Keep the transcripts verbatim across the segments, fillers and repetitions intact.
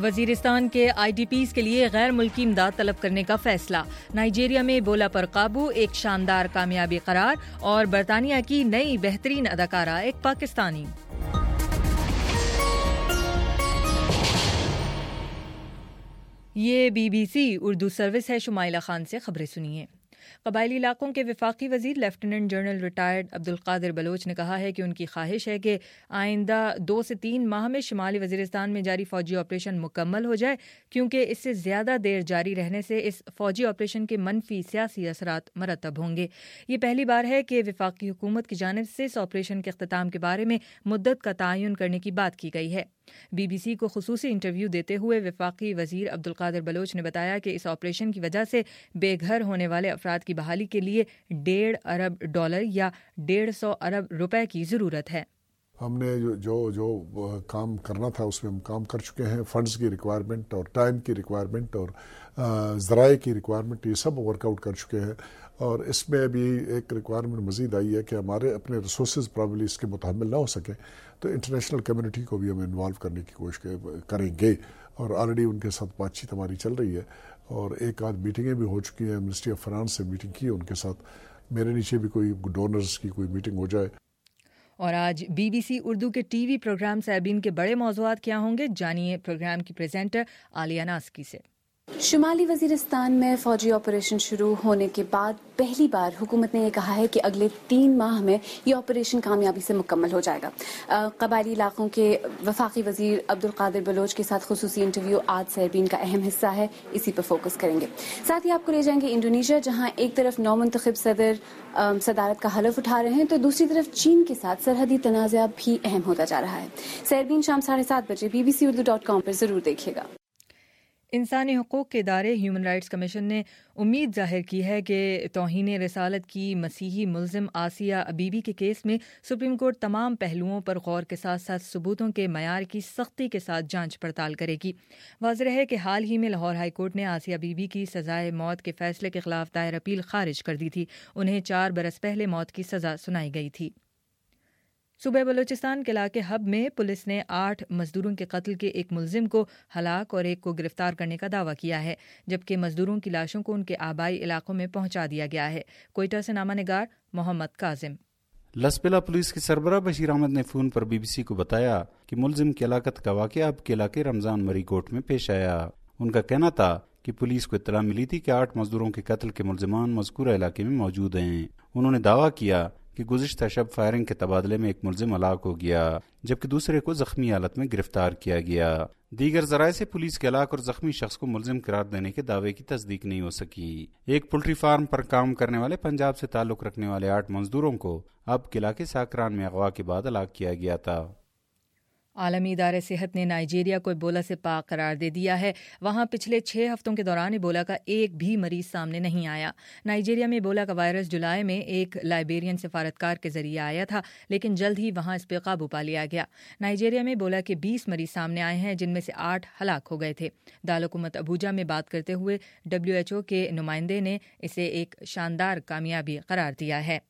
وزیرستان کے I D Ps کے لیے غیر ملکی امداد طلب کرنے کا فیصلہ، نائجیریا میں ایبولا پر قابو ایک شاندار کامیابی قرار، اور برطانیہ کی نئی بہترین اداکارہ ایک پاکستانی۔ یہ B B C Urdu service ہے، شمائلہ خان سے خبریں سنیے۔ قبائلی علاقوں کے وفاقی وزیر lieutenant general retired Abdul Qadir Baloch نے کہا ہے کہ ان کی خواہش ہے کہ آئندہ دو سے تین ماہ میں شمالی وزیرستان میں جاری فوجی آپریشن مکمل ہو جائے، کیونکہ اس سے زیادہ دیر جاری رہنے سے اس فوجی آپریشن کے منفی سیاسی اثرات مرتب ہوں گے۔ یہ پہلی بار ہے کہ وفاقی حکومت کی جانب سے اس آپریشن کے اختتام کے بارے میں مدت کا تعین کرنے کی بات کی گئی ہے۔ بی بی سی کو خصوصی انٹرویو دیتے ہوئے وفاقی وزیر عبدالقادر بلوچ نے بتایا کہ اس آپریشن کی وجہ سے بے گھر ہونے والے افراد کی بحالی کے لیے ڈیڑھ ارب ڈالر یا ڈیڑھ سو ارب روپے کی ضرورت ہے۔ ہم نے جو جو جو کام کرنا تھا اس میں ہم کام کر چکے ہیں۔ فنڈز کی ریکوائرمنٹ اور ٹائم کی ریکوائرمنٹ اور ذرائع کی ریکوائرمنٹ یہ سب ورک آؤٹ کر چکے ہیں، اور اس میں بھی ایک ریکوائرمنٹ مزید آئی ہے کہ ہمارے اپنے ریسورسز پرابلی اس کے متحمل نہ ہو سکے، تو انٹرنیشنل کمیونٹی کو بھی ہم انوالو کرنے کی کوشش کریں گے، اور آلریڈی ان کے ساتھ بات چیت ہماری چل رہی ہے، اور ایک آدھ میٹنگیں بھی ہو چکی ہیں۔ منسٹری آف فائنانس سے میٹنگ کی ان کے ساتھ، میرے نیچے بھی کوئی ڈونرز کی کوئی میٹنگ ہو جائے۔ اور آج بی بی سی اردو کے ٹی وی پروگرام سیربین کے بڑے موضوعات کیا ہوں گے، جانیے پروگرام کی پریزنٹر عالیہ ناسکی سے۔ شمالی وزیرستان میں فوجی آپریشن شروع ہونے کے بعد پہلی بار حکومت نے یہ کہا ہے کہ اگلے تین ماہ میں یہ آپریشن کامیابی سے مکمل ہو جائے گا۔ قبائلی علاقوں کے وفاقی وزیر عبدالقادر بلوچ کے ساتھ خصوصی انٹرویو آج سیربین کا اہم حصہ ہے، اسی پر فوکس کریں گے۔ ساتھ ہی آپ کو لے جائیں گے انڈونیشیا، جہاں ایک طرف نو منتخب صدر صدارت کا حلف اٹھا رہے ہیں تو دوسری طرف چین کے ساتھ سرحدی تنازع بھی اہم ہوتا جا رہا ہے۔ سیربین شام ساڑھے سات بجے B B C Urdu dot com پر ضرور دیکھیے گا۔ انسانی حقوق کے ادارے ہیومن رائٹس کمیشن نے امید ظاہر کی ہے کہ توہین رسالت کی مسیحی ملزم آسیہ ابیبی کے کیس میں سپریم کورٹ تمام پہلوؤں پر غور کے ساتھ ساتھ ثبوتوں کے معیار کی سختی کے ساتھ جانچ پڑتال کرے گی۔ واضح ہے کہ حال ہی میں لاہور ہائی کورٹ نے آسیہ بیبی کی سزائے موت کے فیصلے کے خلاف دائر اپیل خارج کر دی تھی۔ انہیں چار برس پہلے موت کی سزا سنائی گئی تھی۔ صوبہ بلوچستان کے علاقے حب میں پولیس نے آٹھ مزدوروں کے قتل کے ایک ملزم کو ہلاک اور ایک کو گرفتار کرنے کا دعویٰ کیا ہے، جبکہ مزدوروں کی لاشوں کو ان کے آبائی علاقوں میں پہنچا دیا گیا ہے۔ کوئٹہ سے نامہ نگار محمد کاظم۔ لسپلا پولیس کے سربراہ بشیر احمد نے فون پر بی بی سی کو بتایا کہ ملزم کی ہلاکت کا واقعہ اب کے علاقے رمضان مری کوٹ میں پیش آیا۔ ان کا کہنا تھا کہ پولیس کو اطلاع ملی تھی کہ آٹھ مزدوروں کے قتل کے ملزمان مذکورہ علاقے میں موجود ہیں۔ انہوں نے دعویٰ کیا کہ گزشتہ شب فائرنگ کے تبادلے میں ایک ملزم ہلاک ہو گیا، جبکہ دوسرے کو زخمی حالت میں گرفتار کیا گیا۔ دیگر ذرائع سے پولیس کے ہلاک اور زخمی شخص کو ملزم قرار دینے کے دعوے کی تصدیق نہیں ہو سکی۔ ایک پولٹری فارم پر کام کرنے والے پنجاب سے تعلق رکھنے والے آٹھ مزدوروں کو اب کے علاقے ساکران میں اغوا کے بعد ہلاک کیا گیا تھا۔ عالمی ادارہ صحت نے نائجیریا کو ایبولا سے پاک قرار دے دیا ہے۔ وہاں پچھلے چھ ہفتوں کے دوران ایبولا کا ایک بھی مریض سامنے نہیں آیا۔ نائجیریا میں ایبولا کا وائرس جولائی میں ایک لائبیرین سفارتکار کے ذریعے آیا تھا، لیکن جلد ہی وہاں اس پہ قابو پا لیا گیا۔ نائجیریا میں ایبولا کے بیس مریض سامنے آئے ہیں، جن میں سے آٹھ ہلاک ہو گئے تھے۔ دارالحکومت ابوجا میں بات کرتے ہوئے ڈبلیو ایچ او کے نمائندے نے اسے ایک شاندار کامیابی قرار دیا ہے۔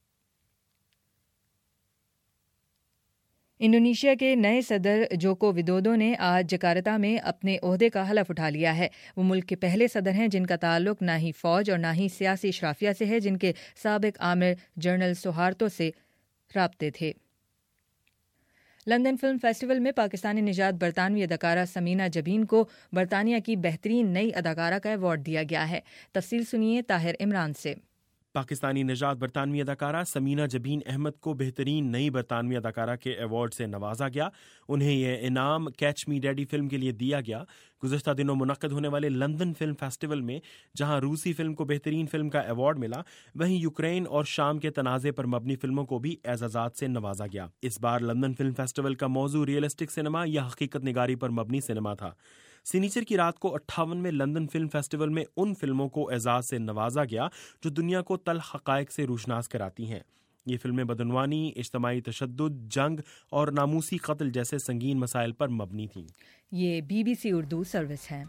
انڈونیشیا کے نئے صدر جوکو ودودو نے آج جکارتہ میں اپنے عہدے کا حلف اٹھا لیا ہے۔ وہ ملک کے پہلے صدر ہیں جن کا تعلق نہ ہی فوج اور نہ ہی سیاسی اشرافیہ سے ہے، جن کے سابق آمر جنرل سوہارتو سے رابطے تھے۔ لندن فلم فیسٹیول میں پاکستانی نژاد برطانوی اداکارہ سمینہ جبین کو برطانیہ کی بہترین نئی اداکارہ کا ایوارڈ دیا گیا ہے۔ تفصیل سنیے طاہر عمران سے۔ پاکستانی نژاد برطانوی اداکارہ سمینہ جبین احمد کو بہترین نئی برطانوی اداکارہ کے ایوارڈ سے نوازا گیا۔ انہیں یہ انعام کیچ می ڈیڈی فلم کے لیے دیا گیا۔ گزشتہ دنوں منعقد ہونے والے لندن فلم فیسٹیول میں جہاں روسی فلم کو بہترین فلم کا ایوارڈ ملا، وہیں یوکرین اور شام کے تنازع پر مبنی فلموں کو بھی اعزازات سے نوازا گیا۔ اس بار لندن فلم فیسٹیول کا موضوع ریئلسٹک سنیما یا حقیقت نگاری پر مبنی سنیما تھا۔ سنیچر کی رات کو اٹھاونویں لندن فلم فیسٹیول میں ان فلموں کو اعزاز سے نوازا گیا جو دنیا کو تلخ حقائق سے روشناس کراتی ہیں۔ یہ فلمیں بدعنوانی، اجتماعی تشدد، جنگ اور ناموسی قتل جیسے سنگین مسائل پر مبنی تھیں۔ یہ B B C Urdu service ہے۔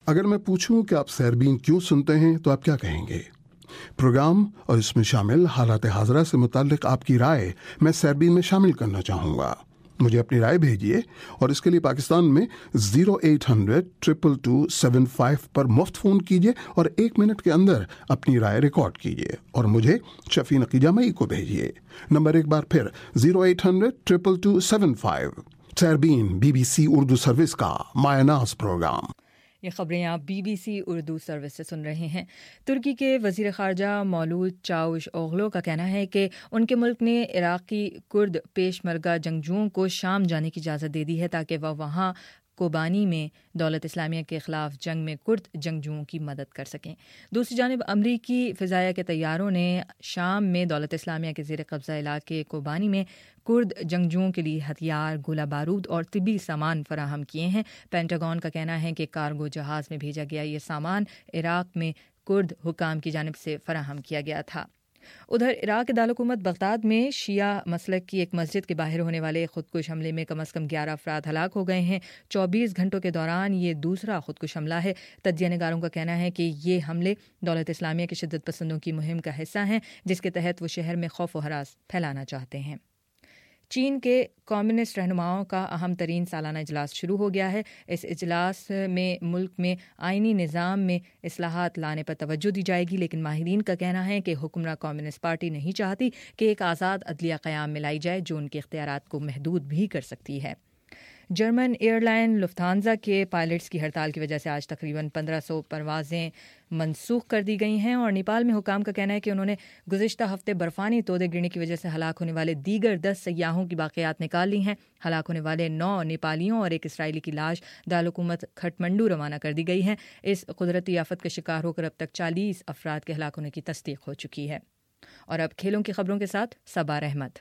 اگر میں پوچھوں کہ آپ سیربین کیوں سنتے ہیں تو آپ کیا کہیں گے؟ پروگرام اور اس میں شامل حالات حاضرہ سے متعلق آپ کی رائے میں سیربین میں شامل کرنا چاہوں گا. مجھے اپنی رائے بھیجیے اور اس کے لیے پاکستان میں zero eight hundred triple two seven five پر مفت فون کیجیے اور ایک منٹ کے اندر اپنی رائے ریکارڈ کیجیے اور مجھے شفیع نقی جامعی کو بھیجیے. نمبر ایک بار پھر zero eight hundred triple two seven five. Sairbeen B B C Urdu service کا مایہ ناز پروگرام. یہ خبریں آپ B B C Urdu service سے سن رہے ہیں. ترکی کے وزیر خارجہ مولود چاوش اوغلو کا کہنا ہے کہ ان کے ملک نے عراقی کرد پیش مرگہ جنگجوؤں کو شام جانے کی اجازت دے دی ہے تاکہ وہ وہاں کوبانی میں دولت اسلامیہ کے خلاف جنگ میں کرد جنگجوؤں کی مدد کر سکیں. دوسری جانب امریکی فضائیہ کے طیاروں نے شام میں دولت اسلامیہ کے زیر قبضہ علاقے کوبانی میں کرد جنگجوؤں کے لیے ہتھیار، گولہ بارود اور طبی سامان فراہم کیے ہیں. پینٹاگون کا کہنا ہے کہ کارگو جہاز میں بھیجا گیا یہ سامان عراق میں کرد حکام کی جانب سے فراہم کیا گیا تھا. ادھر عراق کے دارالحکومت بغداد میں شیعہ مسلک کی ایک مسجد کے باہر ہونے والے خودکش حملے میں کم از کم گیارہ افراد ہلاک ہو گئے ہیں. چوبیس گھنٹوں کے دوران یہ دوسرا خودکش حملہ ہے. تجزیہ نگاروں کا کہنا ہے کہ یہ حملے دولت اسلامیہ کے شدت پسندوں کی مہم کا حصہ ہیں جس کے تحت وہ شہر میں خوف و ہراس پھیلانا چاہتے ہیں. چین کے کمیونسٹ رہنماؤں کا اہم ترین سالانہ اجلاس شروع ہو گیا ہے. اس اجلاس میں ملک میں آئینی نظام میں اصلاحات لانے پر توجہ دی جائے گی، لیکن ماہرین کا کہنا ہے کہ حکمراں کمیونسٹ پارٹی نہیں چاہتی کہ ایک آزاد عدلیہ قیام میں لائی جائے جو ان کے اختیارات کو محدود بھی کر سکتی ہے. جرمن ایئر لائن لفتھانزا کے پائلٹس کی ہڑتال کی وجہ سے آج تقریباً پندرہ سو پروازیں منسوخ کر دی گئی ہیں اور نیپال میں حکام کا کہنا ہے کہ انہوں نے گزشتہ ہفتے برفانی تودے گرنے کی وجہ سے ہلاک ہونے والے دیگر دس سیاحوں کی باقیات نکال لی ہیں. ہلاک ہونے والے نو نیپالیوں اور ایک اسرائیلی کی لاش دارالحکومت کھٹمنڈو روانہ کر دی گئی ہے. اس قدرتی آفت کا شکار ہو کر اب تک چالیس افراد کے ہلاک ہونے کی تصدیق ہو چکی ہے. اور اب کھیلوں کی خبروں کے ساتھ صبا احمد.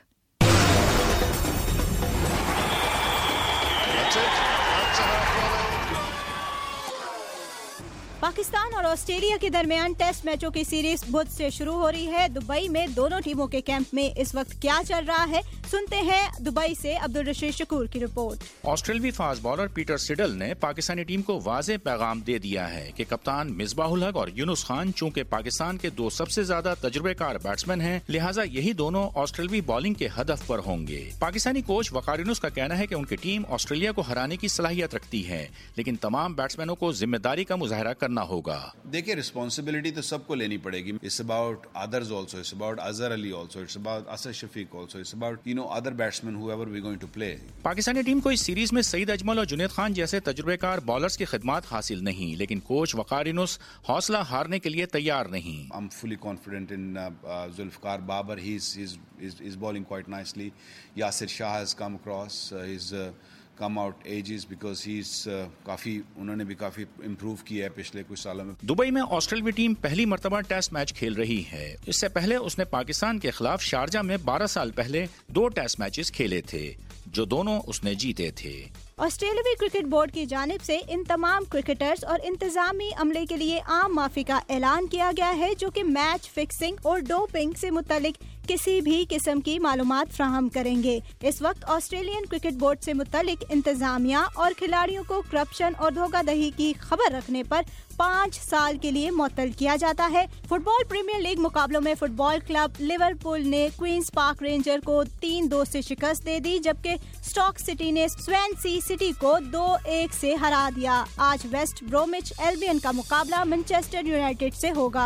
پاکستان اور آسٹریلیا کے درمیان ٹیسٹ میچوں کی سیریز بدھ سے شروع ہو رہی ہے. دبئی میں دونوں ٹیموں کے کیمپ میں اس وقت کیا چل رہا ہے، سنتے ہیں دبئی سے عبدالرشید شکور کی رپورٹ. آسٹریلوی فاسٹ بالر پیٹر سڈل نے پاکستانی ٹیم کو واضح پیغام دے دیا ہے کہ کپتان مصباح الحق اور یونس خان چونکہ پاکستان کے دو سب سے زیادہ تجربے کار بیٹسمین ہیں، لہٰذا یہی دونوں آسٹریلوی بالنگ کے ہدف پر ہوں گے. پاکستانی کوچ وقار یونس کا کہنا ہے کہ ان کی ٹیم آسٹریلیا کو ہرانے کی صلاحیت رکھتی ہے، لیکن تمام بیٹسمینوں کو ذمہ داری کا مظاہرہ کرنا ہوگا. دیکھیے رسپانسبلٹی تو سب کو لینی پڑے گی. It's about others also, it's about Azhar Ali also, it's about Asad Shafiq also, it's about you know other batsman whoever we going to play. Pakistani team کو اس سیریز میں سعید اجمل اور جنید خان جیسے تجربے کار بالرز کی خدمات حاصل نہیں، لیکن کوچ وقار یونس حوصلہ ہارنے کے لیے تیار نہیں. I am fully confident in Zulfiqar Babar. He is is bowling quite nicely. Yasir Shah has come across, has come out edges because he is کافی انہوں نے بھی کافی امپروو کیا ہے پچھلے کچھ سالوں میں. دبئی میں آسٹریلوی ٹیم پہلی مرتبہ ٹیسٹ میچ کھیل رہی ہے. اس سے پہلے اس نے پاکستان کے خلاف شارجہ میں بارہ سال پہلے دو ٹیسٹ میچز کھیلے تھے جو دونوں اس نے جیتے تھے. آسٹریلوی کرکٹ بورڈ کی جانب سے ان تمام کرکٹرز اور انتظامی عملے کے لیے عام معافی کا اعلان کیا گیا ہے جو کہ میچ فکسنگ اور ڈوپنگ سے متعلق کسی بھی قسم کی معلومات فراہم کریں گے. اس وقت آسٹریلین کرکٹ بورڈ سے متعلق انتظامیہ اور کھلاڑیوں کو کرپشن اور دھوکہ دہی کی خبر رکھنے پر پانچ سال کے لیے معطل کیا جاتا ہے. فٹ بال پریمیئر لیگ مقابلوں میں فٹ بال کلب لیورپول نے کوئنز پارک رینجر کو تین دو سے شکست دے دی، جبکہ اسٹاک سٹی نے سوینسی سٹی کو دو ایک سے ہرا دیا. آج ویسٹ برومچ ایلبین کا مقابلہ مانچسٹر یونائیٹڈ سے ہوگا.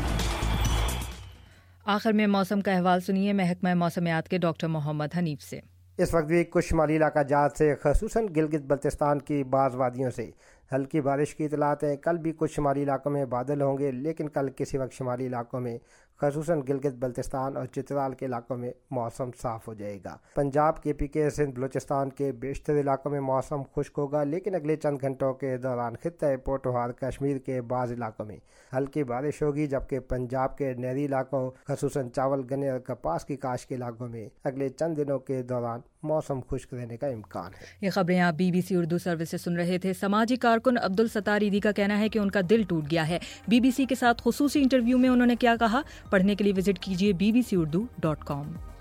آخر میں موسم کا احوال سنیے محکمہ موسمیات کے ڈاکٹر محمد حنیف سے. اس وقت بھی کچھ شمالی علاقہ جات سے خصوصاً گلگت بلتستان کی بعض وادیوں سے ہلکی بارش کی اطلاعات ہیں. کل بھی کچھ شمالی علاقوں میں بادل ہوں گے، لیکن کل کسی وقت شمالی علاقوں میں خصوصاً گلگت بلتستان اور چترال کے علاقوں میں موسم صاف ہو جائے گا. پنجاب کے پی کے سندھ بلوچستان کے بیشتر علاقوں میں موسم خشک ہوگا، لیکن اگلے چند گھنٹوں کے دوران خطہ پوٹوہار کشمیر کے بعض علاقوں میں ہلکی بارش ہوگی، جبکہ پنجاب کے نہری علاقوں خصوصاً چاول گنے اور کپاس کی کاشت کے علاقوں میں اگلے چند دنوں کے دوران موسم خشک رہنے کا امکان ہے. یہ خبریں آپ B B C Urdu service سے سن رہے تھے. سماجی کارکن عبدالستار عیدی کا کہنا ہے کہ ان کا دل ٹوٹ گیا ہے. بی بی سی کے ساتھ خصوصی انٹرویو میں انہوں نے کیا کہا، پڑھنے کے لیے وزٹ کیجیے B B C Urdu dot کام.